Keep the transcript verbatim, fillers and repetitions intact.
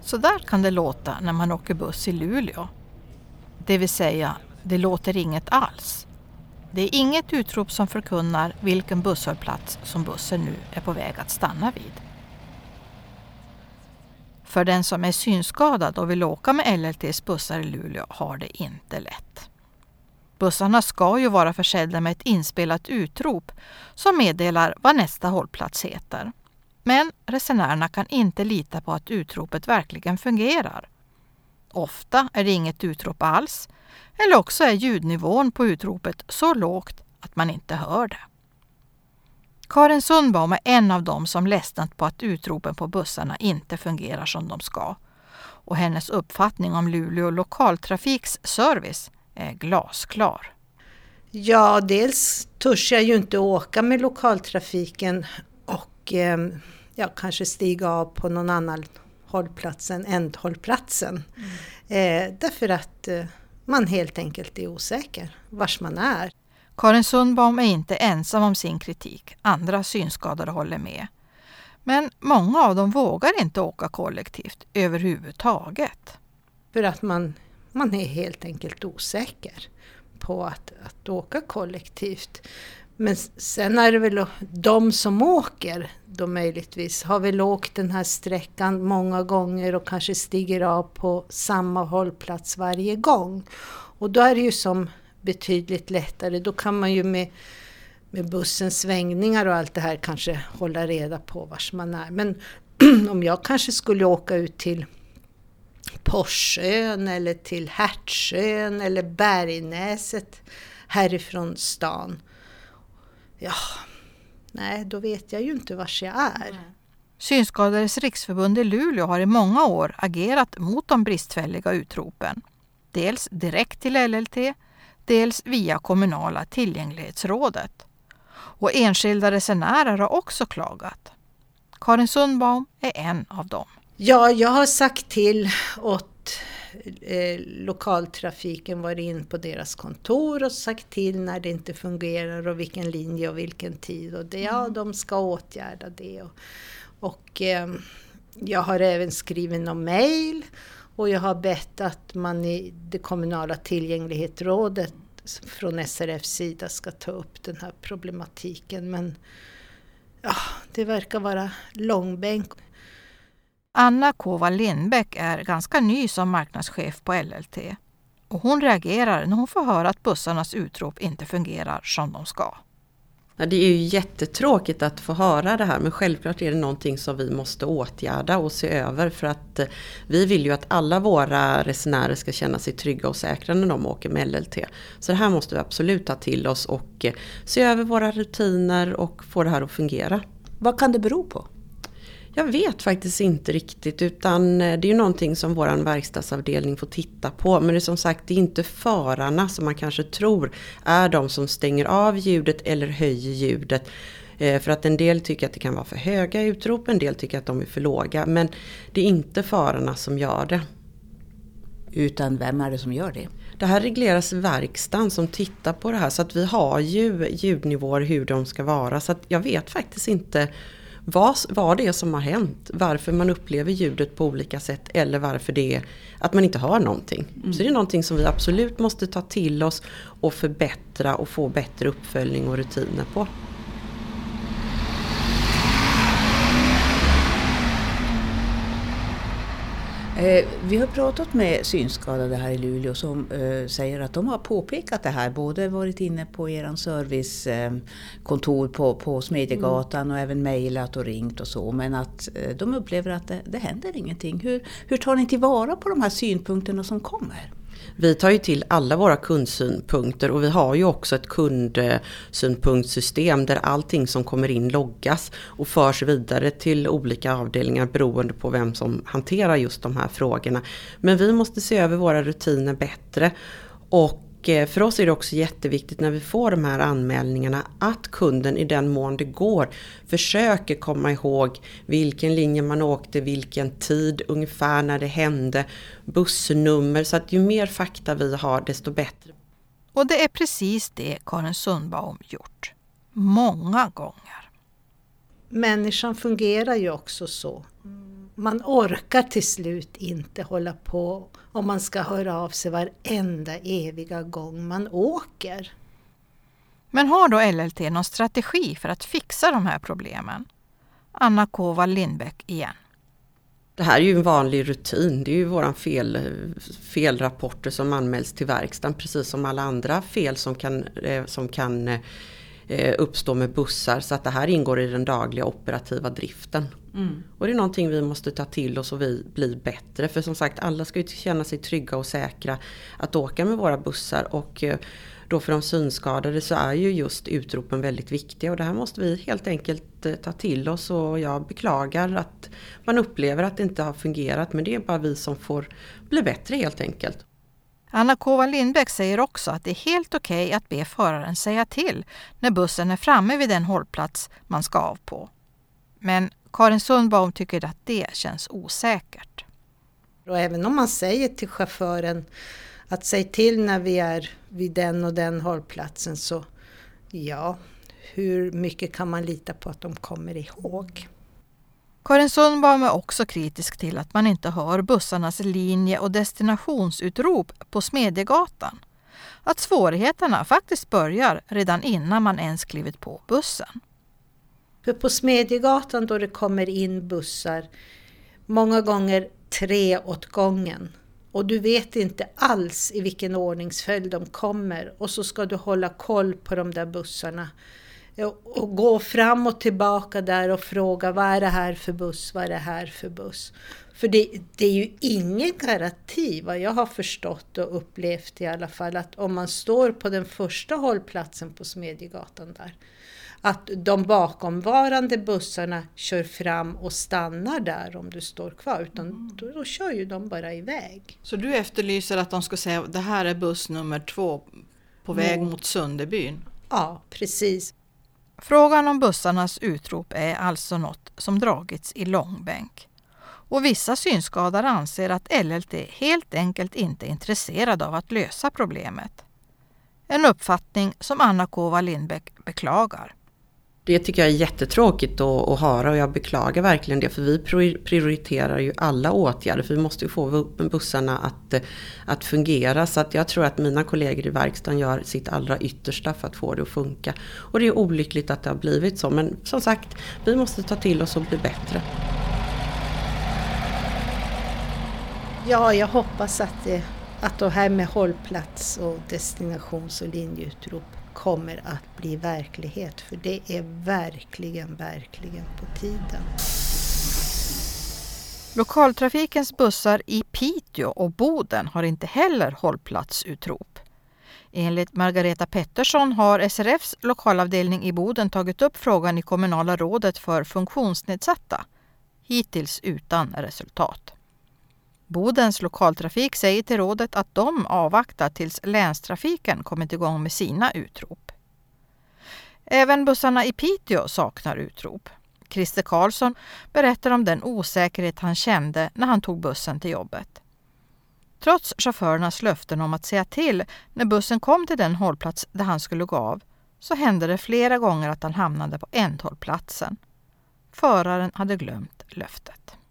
Så där kan det låta när man åker buss i Luleå. Det vill säga, det låter inget alls. Det är inget utrop som förkunnar vilken busshållplats som bussen nu är på väg att stanna vid. För den som är synskadad och vill åka med L L T:s bussar i Luleå har det inte lätt. Bussarna ska ju vara försedda med ett inspelat utrop som meddelar vad nästa hållplats heter. Men resenärerna kan inte lita på att utropet verkligen fungerar. Ofta är det inget utrop alls, eller också är ljudnivån på utropet så lågt att man inte hör det. Karin Sundbaum är en av dem som ledsnat på att utropen på bussarna inte fungerar som de ska. Och hennes uppfattning om Luleå lokaltrafiks service är glasklar. Ja, dels törs jag ju inte åka med lokaltrafiken och eh, ja, kanske stiga av på någon annan hållplats än ändhållplatsen. Mm. Eh, därför att eh, man helt enkelt är osäker vars man är. Karin Sundbaum är inte ensam om sin kritik. Andra synskadade håller med. Men många av dem vågar inte åka kollektivt överhuvudtaget. För att man, man är helt enkelt osäker på att, att åka kollektivt. Men sen är det väl de som åker, då möjligtvis har väl åkt den här sträckan många gånger och kanske stiger av på samma hållplats varje gång. Och då är det ju som betydligt lättare. Då kan man ju med, med bussens svängningar och allt det här kanske hålla reda på vars man är. Men om jag kanske skulle åka ut till Porsön eller till Hertsön eller Bergnäset härifrån stan. Ja, nej, då vet jag ju inte vars jag är. Synskadades riksförbund i Luleå har i många år agerat mot de bristfälliga utropen. Dels direkt till L L T, dels via kommunala tillgänglighetsrådet. Och enskilda resenärer har också klagat. Karin Sundbaum är en av dem. Ja, jag har sagt till åt eh, lokaltrafiken, varit in på deras kontor och sagt till när det inte fungerar och vilken linje och vilken tid. Och det, ja, de ska åtgärda det. Och, och eh, jag har även skrivit någon mejl och jag har bett att man i det kommunala tillgänglighetsrådet från S R F:s sida ska ta upp den här problematiken. Men ja, det verkar vara långbänk. Anna Kova Lindbäck är ganska ny som marknadschef på L L T. Och hon reagerar när hon får höra att bussarnas utrop inte fungerar som de ska. Ja, det är ju jättetråkigt att få höra det här, men självklart är det någonting som vi måste åtgärda och se över, för att eh, vi vill ju att alla våra resenärer ska känna sig trygga och säkra när de åker med L L T. Så det här måste vi absolut ta till oss och eh, se över våra rutiner och få det här att fungera. Vad kan det bero på? Jag vet faktiskt inte riktigt, utan det är ju någonting som vår verkstadsavdelning får titta på. Men det är som sagt, det är inte förarna som man kanske tror är de som stänger av ljudet eller höjer ljudet. För att en del tycker att det kan vara för höga utrop, en del tycker att de är för låga. Men det är inte förarna som gör det. Utan vem är det som gör det? Det här regleras i verkstaden som tittar på det här. Så att vi har ju ljudnivåer hur de ska vara. Så att jag vet faktiskt inte vad, vad det är som har hänt. Varför man upplever ljudet på olika sätt. Eller varför det är att man inte hör någonting. Mm. Så det är någonting som vi absolut måste ta till oss och förbättra och få bättre uppföljning och rutiner på. Vi har pratat med synskadade här i Luleå som eh, säger att de har påpekat det här. Både varit inne på er servicekontor eh, på, på Smedjegatan mm. och även mejlat och ringt och så. Men att eh, de upplever att det, det händer ingenting. Hur, hur tar ni tillvara på de här synpunkterna som kommer? Vi tar ju till alla våra kundsynpunkter och vi har ju också ett kundsynpunktssystem där allting som kommer in loggas och förs vidare till olika avdelningar beroende på vem som hanterar just de här frågorna. Men vi måste se över våra rutiner bättre, och för oss är det också jätteviktigt när vi får de här anmälningarna att kunden i den mån det går försöker komma ihåg vilken linje man åkte, vilken tid, ungefär när det hände, bussnummer, så att ju mer fakta vi har desto bättre. Och det är precis det Karin Sundbaum gjort. Många gånger. Människan fungerar ju också så man orkar till slut inte hålla på om man ska höra av sig varenda eviga gång man åker. Men har då L L T någon strategi för att fixa de här problemen? Anna Kova Lindbäck igen. Det här är ju en vanlig rutin. Det är ju våran fel, felrapporter som anmäls till verkstaden, precis som alla andra fel som kan, som kan eh, uppstå med bussar. Så att det här ingår i den dagliga operativa driften. Mm. Och det är någonting vi måste ta till oss och vi blir bättre. För som sagt, alla ska ju känna sig trygga och säkra att åka med våra bussar. Och eh, då för de synskadade så är ju just utropen väldigt viktiga. Och det här måste vi helt enkelt eh, ta till oss. Och jag beklagar att man upplever att det inte har fungerat. Men det är bara vi som får bli bättre helt enkelt. Anna Kova Lindbäck säger också att det är helt okej att be föraren säga till när bussen är framme vid den hållplats man ska av på. Men Karin Sundbaum tycker att det känns osäkert. Och även om man säger till chauffören att säga till när vi är vid den och den hållplatsen, så ja, hur mycket kan man lita på att de kommer ihåg? Karin Sundbaum är också kritisk till att man inte hör bussarnas linje- och destinationsutrop på Smedjegatan. Att svårigheterna faktiskt börjar redan innan man ens klivit på bussen. För på Smedjegatan då det kommer in bussar, många gånger tre åt gången. Och du vet inte alls i vilken ordningsföljd de kommer. Och så ska du hålla koll på de där bussarna. Och gå fram och tillbaka där och fråga vad är det här för buss, vad är det här för buss. För det, det är ju ingen garanti, vad jag har förstått och upplevt i alla fall, att om man står på den första hållplatsen på Smedjegatan där, att de bakomvarande bussarna kör fram och stannar där om du står kvar, utan då, då kör ju de bara iväg. Så du efterlyser att de ska säga det här är buss nummer två på väg mot Sunderbyn? Ja, precis. Frågan om bussarnas utrop är alltså något som dragits i långbänk. Och vissa synskadade anser att L L T helt enkelt inte är intresserad av att lösa problemet. En uppfattning som Anna Kova Lindbäck beklagar. Det tycker jag är jättetråkigt att, att höra och jag beklagar verkligen det, för vi prioriterar ju alla åtgärder, för vi måste ju få bussarna att, att fungera, så att jag tror att mina kollegor i verkstaden gör sitt allra yttersta för att få det att funka. Och det är olyckligt att det har blivit så, men som sagt, vi måste ta till oss och bli bättre. Ja, jag hoppas att det, att det här med hållplats och destinations- och linjeutrop kommer att bli verklighet, för det är verkligen, verkligen på tiden. Lokaltrafikens bussar i Piteå och Boden har inte heller hållplatsutrop. Enligt Margareta Pettersson har S R F:s lokalavdelning i Boden tagit upp frågan i kommunala rådet för funktionsnedsatta, hittills utan resultat. Bodens lokaltrafik säger till rådet att de avvaktar tills länstrafiken kommit igång med sina utrop. Även bussarna i Piteå saknar utrop. Christer Karlsson berättar om den osäkerhet han kände när han tog bussen till jobbet. Trots chaufförernas löften om att säga till när bussen kom till den hållplats där han skulle gå av, så hände det flera gånger att han hamnade på ändhållplatsen. Föraren hade glömt löftet.